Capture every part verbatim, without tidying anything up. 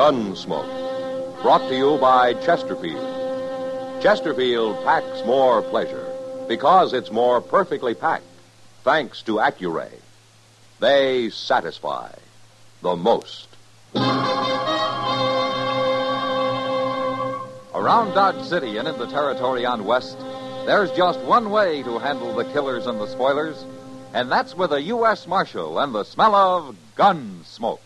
Gunsmoke. Brought to you by Chesterfield. Chesterfield packs more pleasure because it's more perfectly packed, thanks to Accuray. They satisfy the most. Around Dodge City and in the territory on West, there's just one way to handle the killers and the spoilers, and that's with a U S Marshal and the smell of gun smoke.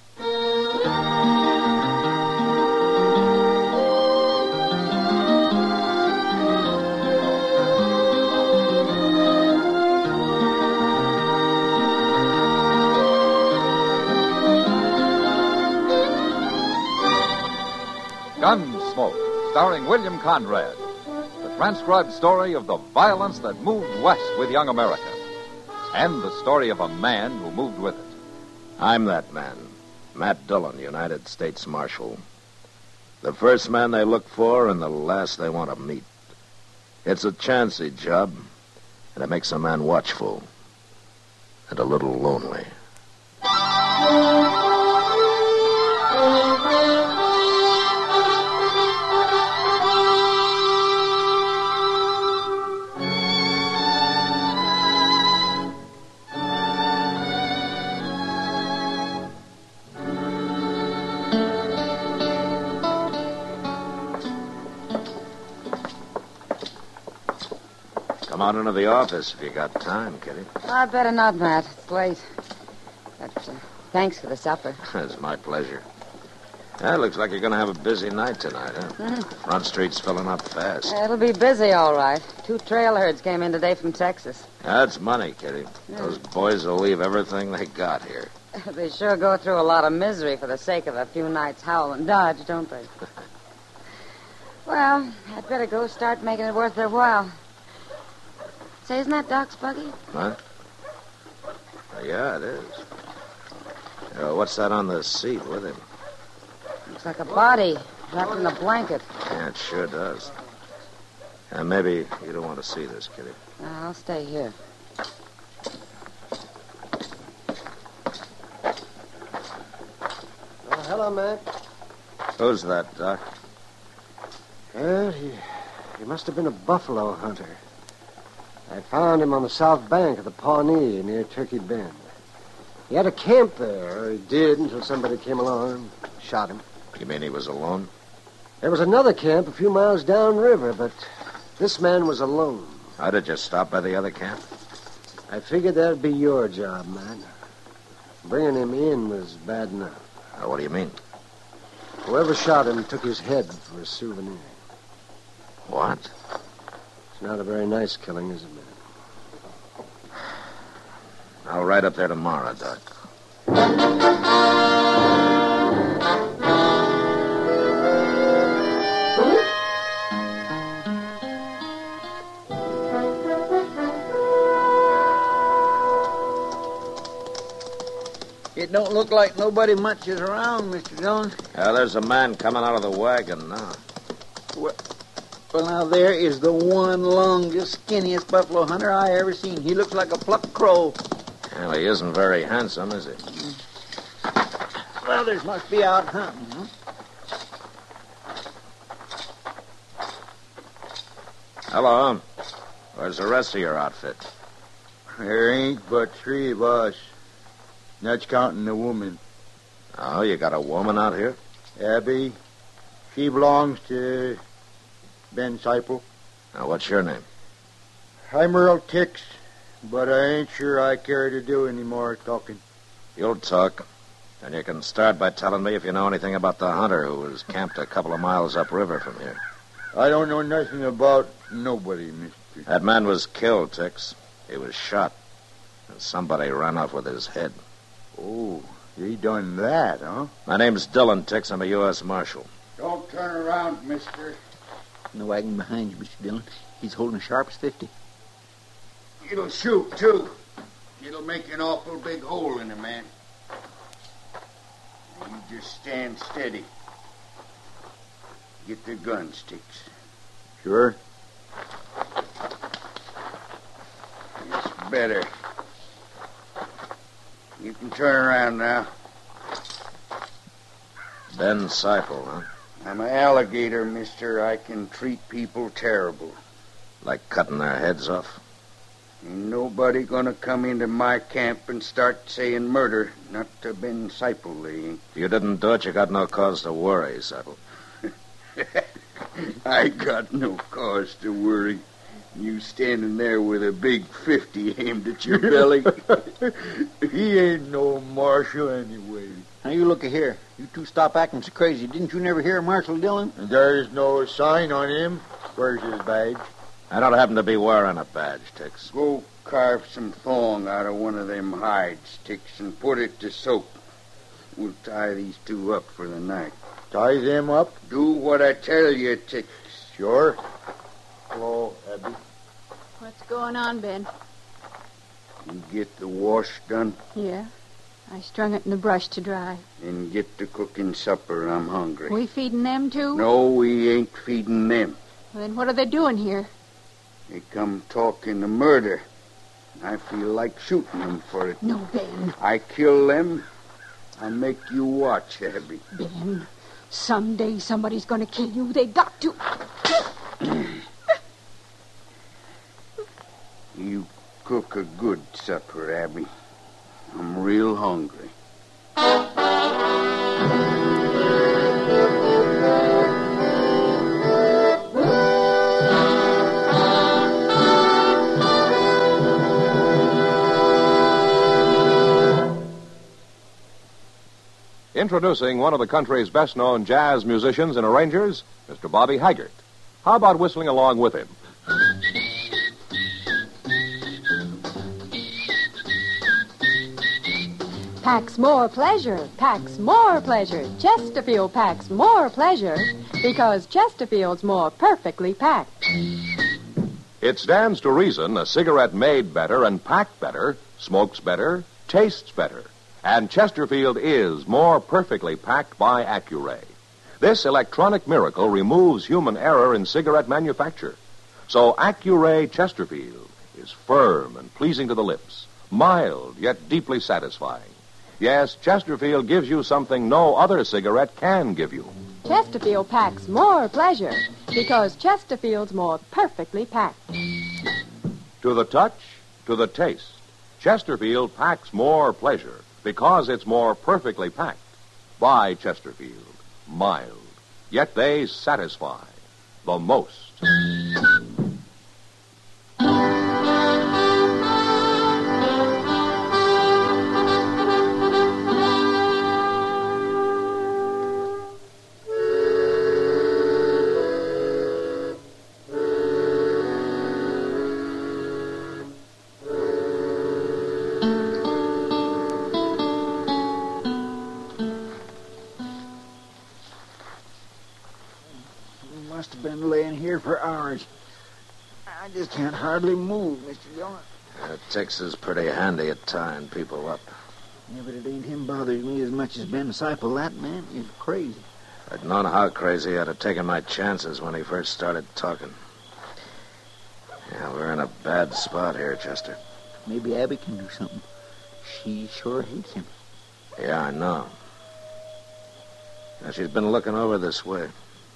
Gunsmoke, starring William Conrad. The transcribed story of the violence that moved west with young America. And the story of a man who moved with it. I'm that man, Matt Dillon, United States Marshal. The first man they look for and the last they want to meet. It's a chancy job, and it makes a man watchful and a little lonely. Come on into the office if you got time, Kitty. I'd better not, Matt. It's late. But uh, thanks for the supper. It's my pleasure. Yeah, looks like you're going to have a busy night tonight, huh? Mm. Front Street's filling up fast. It'll be busy, all right. Two trail herds came in today from Texas. That's money, Kitty. Mm. Those boys will leave everything they got here. They sure go through a lot of misery for the sake of a few nights howl and dodge, don't they? Well, I'd better go start making it worth their while. Say, isn't that Doc's buggy? What? Yeah, it is. Uh, what's that on the seat with him? Looks like a body wrapped in a blanket. Yeah, it sure does. Uh, maybe you don't want to see this, Kitty. No, I'll stay here. Oh, hello, Matt. Who's that, Doc? Well, he, he must have been a buffalo hunter. I found him on the south bank of the Pawnee near Turkey Bend. He had a camp there, or he did, until somebody came along and shot him. You mean he was alone? There was another camp a few miles downriver, but this man was alone. How did you stop by the other camp? I figured that'd be your job, man. Bringing him in was bad enough. Uh, what do you mean? Whoever shot him took his head for a souvenir. What? It's not a very nice killing, is it, man? I'll ride up there tomorrow, Doc. It don't look like nobody much is around, Mister Dillon. Yeah, there's a man coming out of the wagon now. Well, well, now, there is the one longest, skinniest buffalo hunter I ever seen. He looks like a plucked crow. Well, he isn't very handsome, is he? Well, there's must be out hunting, huh? Hello. Where's the rest of your outfit? There ain't but three of us. That's counting the woman. Oh, you got a woman out here? Abby. She belongs to Ben Seipel. Now, what's your name? I'm Earl Tix, but I ain't sure I care to do any more talking. You'll talk. And you can start by telling me if you know anything about the hunter who was camped a couple of miles upriver from here. I don't know nothing about nobody, mister. That man was killed, Tix. He was shot. And somebody ran off with his head. Oh, he done that, huh? My name's Dillon, Tix. I'm a U S Marshal. Don't turn around, mister. In the wagon behind you, Mister Dillon. He's holding as sharp as fifty. It'll shoot, too. It'll make an awful big hole in a man. You just stand steady. Get the gun sticks. Sure. It's better. You can turn around now. Ben Seipel, huh? I'm an alligator, mister. I can treat people terrible. Like cutting their heads off? Ain't nobody gonna come into my camp and start saying murder. Not to Ben Seipel, they ain't. If you didn't do it, you got no cause to worry, Seipel. I got no cause to worry. You standing there with a big fifty aimed at your belly. He ain't no marshal anyway. Now, you look here. You two stop acting so crazy. Didn't you never hear of Marshal Dillon? There's no sign on him. Where's his badge? I don't happen to be wearing a badge, Tix. Go carve some thong out of one of them hides, Tix, and put it to soak. We'll tie these two up for the night. Tie them up? Do what I tell you, Tix. Sure. Hello, Abby. What's going on, Ben? You get the wash done? Yeah. I strung it in the brush to dry. And get to cooking supper. I'm hungry. We feeding them, too? No, we ain't feeding them. Well, then what are they doing here? They come talking of murder. I feel like shooting them for it. No, Ben. I kill them. I make you watch, Abby. Ben, someday somebody's going to kill you. They got to. You cook a good supper, Abby. I'm real hungry. Introducing one of the country's best-known jazz musicians and arrangers, Mister Bobby Haggart. How about whistling along with him? Packs more pleasure, packs more pleasure. Chesterfield packs more pleasure because Chesterfield's more perfectly packed. It stands to reason a cigarette made better and packed better smokes better, tastes better. And Chesterfield is more perfectly packed by Accuray. This electronic miracle removes human error in cigarette manufacture. So Accuray Chesterfield is firm and pleasing to the lips, mild yet deeply satisfying. Yes, Chesterfield gives you something no other cigarette can give you. Chesterfield packs more pleasure because Chesterfield's more perfectly packed. To the touch, to the taste, Chesterfield packs more pleasure because it's more perfectly packed. By Chesterfield, mild, yet they satisfy the most. Must have been laying here for hours. I just can't hardly move, Mister Dillon. Uh, Tex is pretty handy at tying people up. Yeah, but it ain't him bothers me as much as Ben Seipel. That man is crazy. I'd known how crazy I'd have taken my chances when he first started talking. Yeah, we're in a bad spot here, Chester. Maybe Abby can do something. She sure hates him. Yeah, I know. Now, she's been looking over this way.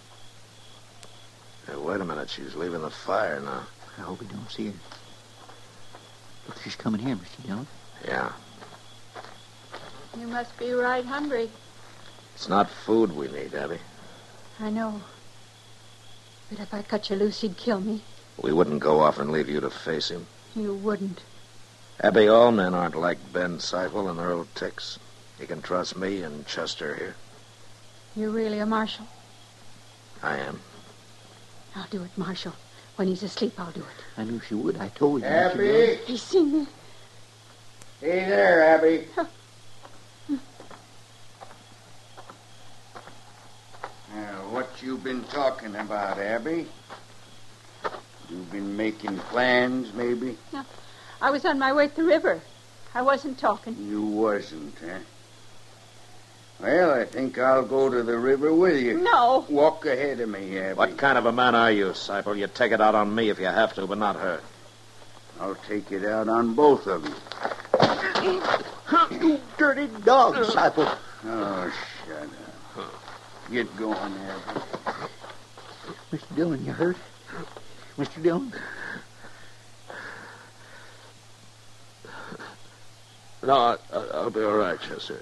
Hey, wait a minute. She's leaving the fire now. I hope he don't see her. Look, she's coming here, Mister Dillon. Yeah. You must be right hungry. It's not food we need, Abby. I know. But if I cut you loose, he'd kill me. We wouldn't go off and leave you to face him. You wouldn't. Abby, all men aren't like Ben Seipel and Earl Tix. You can trust me and Chester here. You're really a marshal? I am. I'll do it, Marshal. When he's asleep, I'll do it. I knew she would. I told you. Abby? He's seen me. Hey there, Abby. Now, what you been talking about, Abby? You've been making plans, maybe? No, I was on my way to the river. I wasn't talking. You wasn't, huh? Well, I think I'll go to the river with you. No. Walk ahead of me, Abby. What kind of a man are you, Seipel? You take it out on me if you have to, but not her. I'll take it out on both of you. You dirty dog, Seipel. Oh, shut up. Get going there. Mister Dillon, you hurt? Mister Dillon? No, I, I'll be all right, Chester.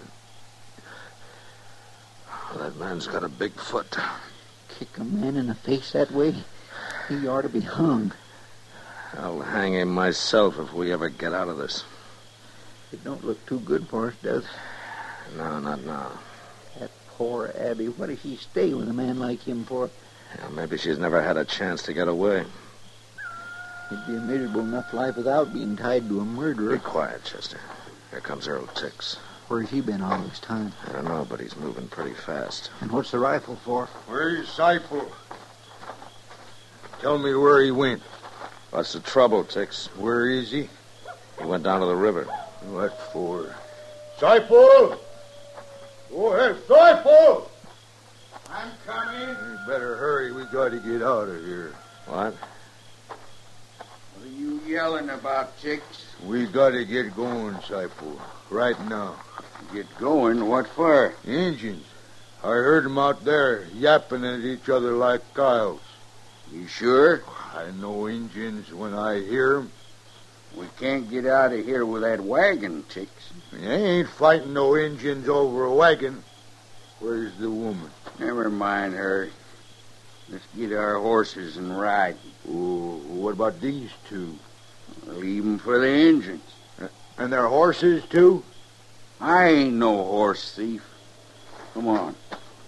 That man's got a big foot. Kick a man in the face that way? He ought to be hung. I'll hang him myself if we ever get out of this. It don't look too good for us, does it? No, not now. That poor Abby. What does she stay with a man like him for? Yeah, maybe she's never had a chance to get away. It'd be a miserable enough life without being tied to a murderer. Be quiet, Chester. Here comes Earl Tix. Where's he been all this time? I don't know, but he's moving pretty fast. And what's the rifle for? Where's Seifel? Tell me where he went. What's the trouble, Tix? Where is he? He went down to the river. What for? Seifel! Go ahead, Seifel! I'm coming. You better hurry. We got to get out of here. What? What are you yelling about, Chicks? We got to get going, Seifel. Right now. Get going? What for? Injuns. I heard 'em out there yapping at each other like coyotes. You sure? I know Injuns when I hear 'em. We can't get out of here with that wagon, Chicks. You ain't fighting no Injuns over a wagon. Where's the woman? Never mind her. Let's get our horses and ride. Oh, what about these two? Leave 'em for the Injuns. And their horses, too? I ain't no horse thief. Come on.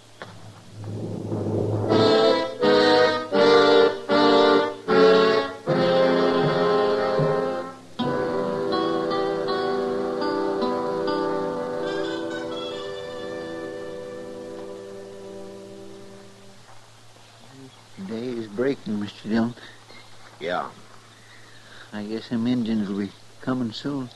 Day is breaking, Mister Dillon. Yeah. I guess them Indians will be coming soon.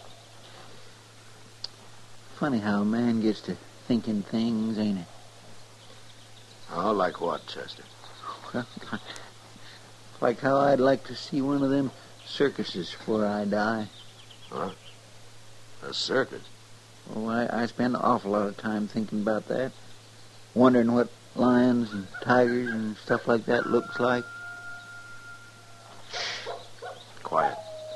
Funny how a man gets to thinking things, ain't it? Oh, like what, Chester? Well, like how I'd like to see one of them circuses before I die. Huh? A circus? Oh, I, I spend an awful lot of time thinking about that. Wondering what lions and tigers and stuff like that looks like. Quiet.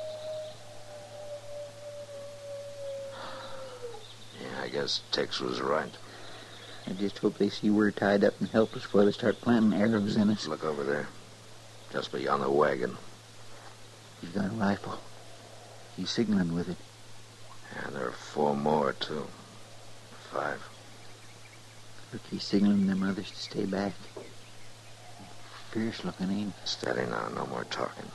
Yeah, I guess Tex was right. I just hope they see we're tied up and helpless before they start planting arrows in us. Look over there. Just beyond the wagon. He's got a rifle. He's signaling with it. And there are four more, too. Five. Look, he's signaling them others to stay back. Fierce looking, ain't he? Steady now, no more talking.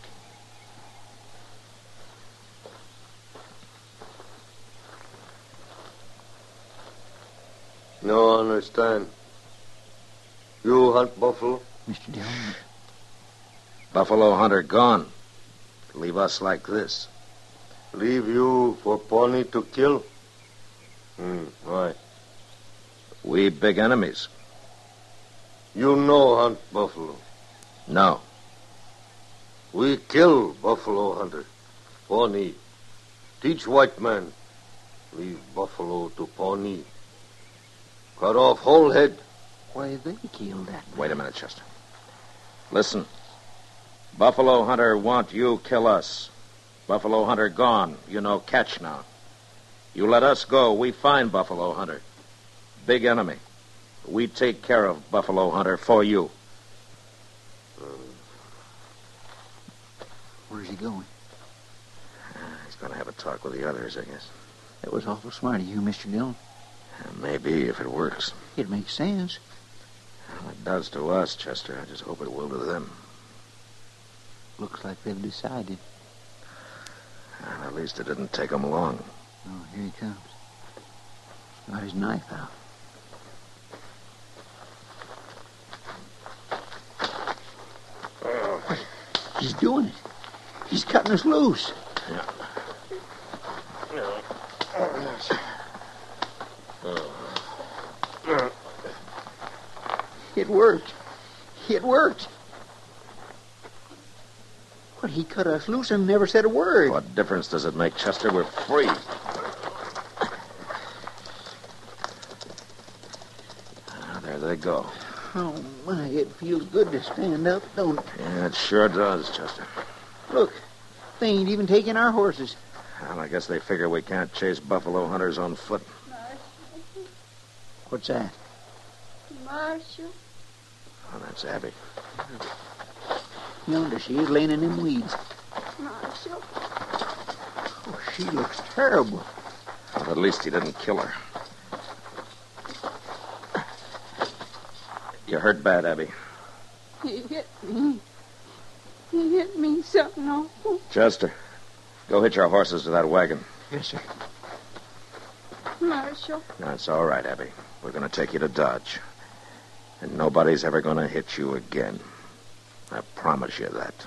No understand. You hunt buffalo? Mister Dillon. Buffalo hunter gone. Leave us like this. Leave you for Pawnee to kill? Hmm, why? We big enemies. You know hunt buffalo? No. We kill buffalo hunter. Pawnee. Teach white man. Leave buffalo to Pawnee. Cut off whole head. Why they killed that man? Wait a minute, Chester. Listen. Buffalo hunter want you kill us. Buffalo hunter gone. You know catch now. You let us go, we find Buffalo hunter. Big enemy. We take care of Buffalo hunter for you. Where's he going? He's going to have a talk with the others, I guess. That was awful smart of you, Mister Dillon. Maybe, if it works. It makes sense. Well, it does to us, Chester. I just hope it will to them. Looks like they've decided. And at least it didn't take them long. Oh, here he comes. Got his knife out. Oh. He's doing it. He's cutting us loose. Yeah. It worked. It worked. But he cut us loose and never said a word. What difference does it make, Chester? We're free. Ah, there they go. Oh, my, it feels good to stand up, don't it? Yeah, it sure does, Chester. Look, they ain't even taking our horses. Well, I guess they figure we can't chase buffalo hunters on foot. What's that? Marshal. Oh, that's Abby. Yonder she is, laying in them weeds. Marshal. Oh, she looks terrible. Well, at least he didn't kill her. You hurt bad, Abby. He hit me. He hit me something awful. Chester, go hitch our horses to that wagon. Yes, sir. Marshal. That's all right, Abby. We're going to take you to Dodge. And nobody's ever going to hit you again. I promise you that.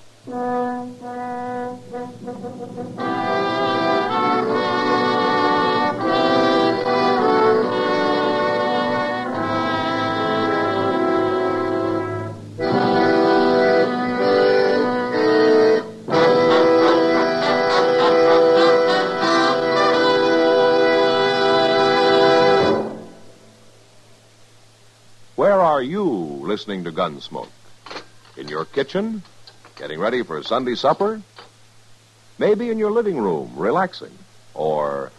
Where are you listening to Gunsmoke? In your kitchen? Getting ready for Sunday supper? Maybe in your living room, relaxing? Or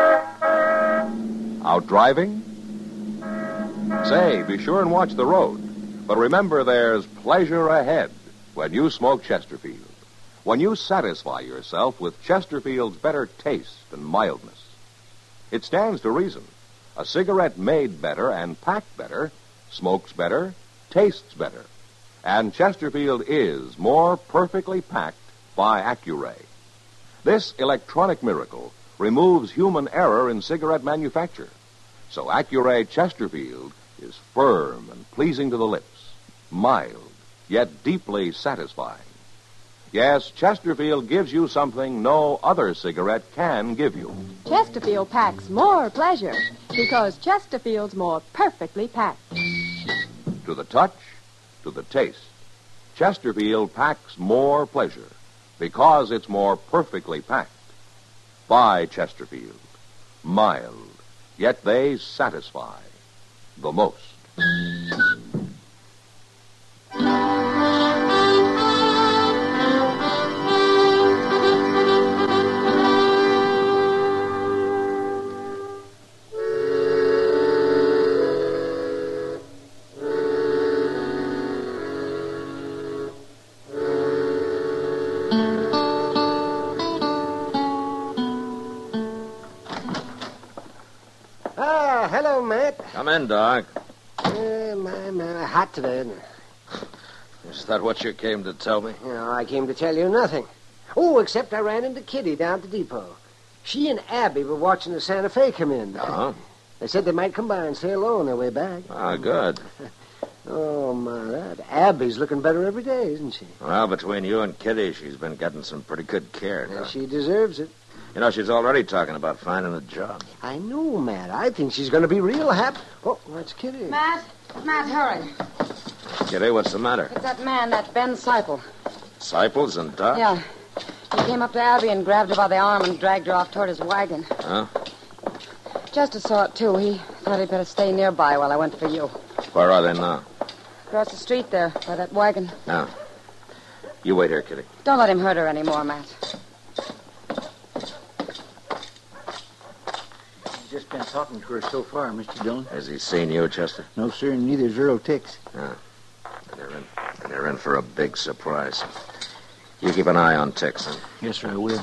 out driving? Say, be sure and watch the road. But remember, there's pleasure ahead when you smoke Chesterfield. When you satisfy yourself with Chesterfield's better taste and mildness. It stands to reason. A cigarette made better and packed better smokes better, tastes better. And Chesterfield is more perfectly packed by Accuray. This electronic miracle removes human error in cigarette manufacture. So Accuray Chesterfield is firm and pleasing to the lips, mild, yet deeply satisfying. Yes, Chesterfield gives you something no other cigarette can give you. Chesterfield packs more pleasure because Chesterfield's more perfectly packed. To the touch, to the taste, Chesterfield packs more pleasure because it's more perfectly packed. By Chesterfield, mild, yet they satisfy the most. Ah, hello, Matt. Come in, Doc. Uh, my, my, hot today, isn't it? Is that what you came to tell me? You know, I came to tell you nothing. Oh, except I ran into Kitty down at the depot. She and Abby were watching the Santa Fe come in. Uh-huh. They said they might come by and say hello on their way back. Ah, good. Oh, my, that Abby's looking better every day, isn't she? Well, between you and Kitty, she's been getting some pretty good care. Yeah, Doc. she deserves it. You know, she's already talking about finding a job. I know, Matt. I think she's going to be real happy. Oh, that's Kitty. Matt, Matt, hurry. Kitty, what's the matter? It's that man, that Ben Seipel. Disciples and Doc? Yeah. He came up to Abby and grabbed her by the arm and dragged her off toward his wagon. Huh? Chester saw it, too. He thought he'd better stay nearby while I went for you. Where are they now? Across the street there, by that wagon. Now, you wait here, Kitty. Don't let him hurt her anymore, Matt. Just been talking to her so far, Mister Dillon. Has he seen you, Chester? No, sir, and neither's Earl Tix. Yeah. And they're in, and they're in for a big surprise. You keep an eye on Tix, huh? Yes, sir, I will.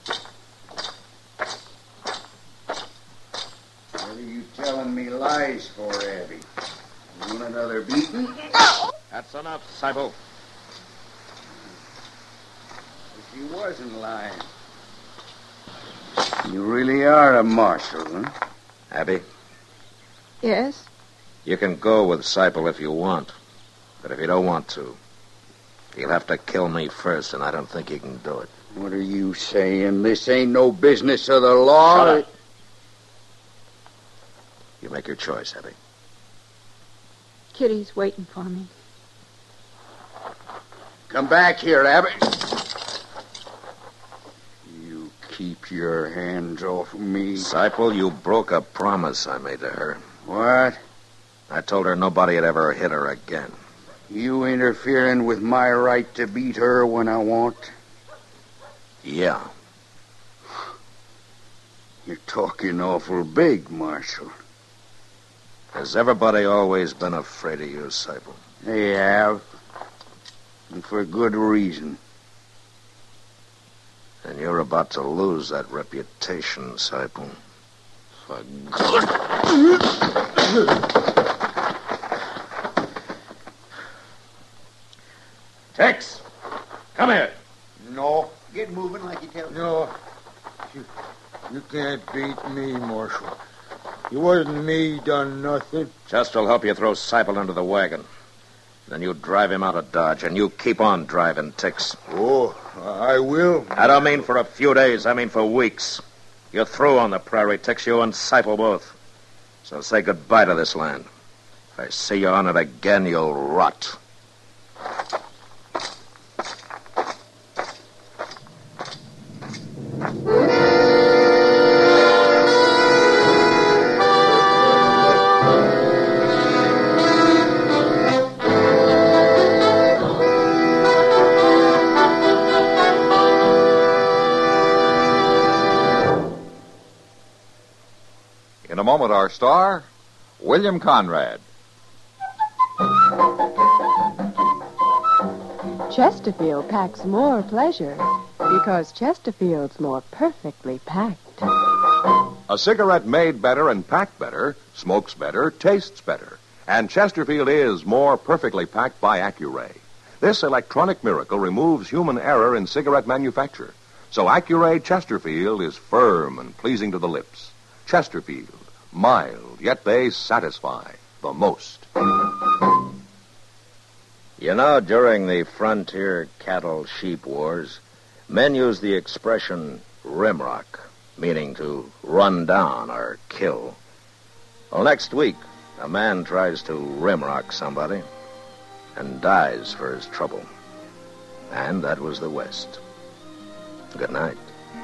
What are you telling me lies for, Abby? You want another beating? That's enough, Seipel. She wasn't lying. You really are a marshal, huh? Abby, Yes? you can go with Seipel if you want. But if you don't want to, you'll have to kill me first, and I don't think you can do it. What are you saying? This ain't no business of the law. Shut up. You make your choice, Abby. Kitty's waiting for me. Come back here, Abby. You keep your hands off me. Seipel, you broke a promise I made to her. What? I told her nobody'd ever hit her again. You interfering with my right to beat her when I want? Yeah. You're talking awful big, Marshal. Has everybody always been afraid of you, Seipel? They have. And for good reason. And you're about to lose that reputation, Seipel. For good. Tex, come here. No, Get moving like you tell me. no. You, you can't beat me, Marshal. It wasn't me done nothing. Chester'll help you throw Seipel into the wagon. Then you drive him out of Dodge, and you keep on driving, Tix. Oh, I will. I don't mean for a few days. I mean for weeks. You're through on the prairie, Tix, you and Seipel both. So say goodbye to this land. If I see you on it again, you'll rot. In a moment, our star, William Conrad. Chesterfield packs more pleasure because Chesterfield's more perfectly packed. A cigarette made better and packed better, smokes better, tastes better. And Chesterfield is more perfectly packed by Accuray. This electronic miracle removes human error in cigarette manufacture. So Accuray Chesterfield is firm and pleasing to the lips. Chesterfield, mild, yet they satisfy the most. You know, during the frontier cattle-sheep wars, men used the expression rimrock, meaning to run down or kill. Well, next week, a man tries to rimrock somebody and dies for his trouble. And that was the West. Good night.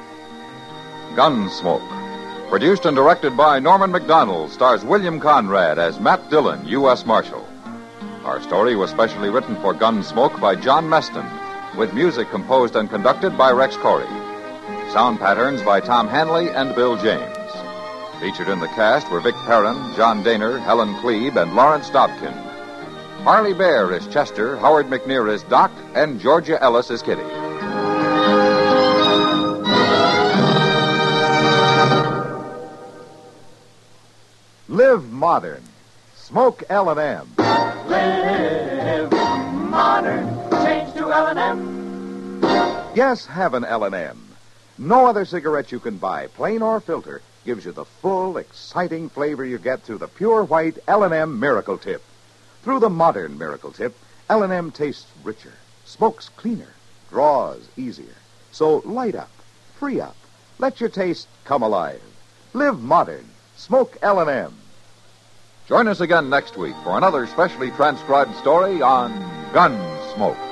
Gunsmoke. Produced and directed by Norman McDonald, stars William Conrad as Matt Dillon, U S Marshal. Our story was specially written for Gunsmoke by John Meston, with music composed and conducted by Rex Corey. Sound patterns by Tom Hanley and Bill James. Featured in the cast were Vic Perrin, John Daner, Helen Klebe, and Lawrence Dobkin. Harley Bear is Chester, Howard McNear is Doc, and Georgia Ellis is Kitty. Live modern. Smoke L and M. Live modern. Change to L and M. Yes, have an L and M. No other cigarette you can buy, plain or filter, gives you the full, exciting flavor you get through the pure white L and M Miracle Tip. Through the modern Miracle Tip, L and M tastes richer, smokes cleaner, draws easier. So light up, free up, let your taste come alive. Live modern. Smoke L and M. Join us again next week for another specially transcribed story on Gunsmoke.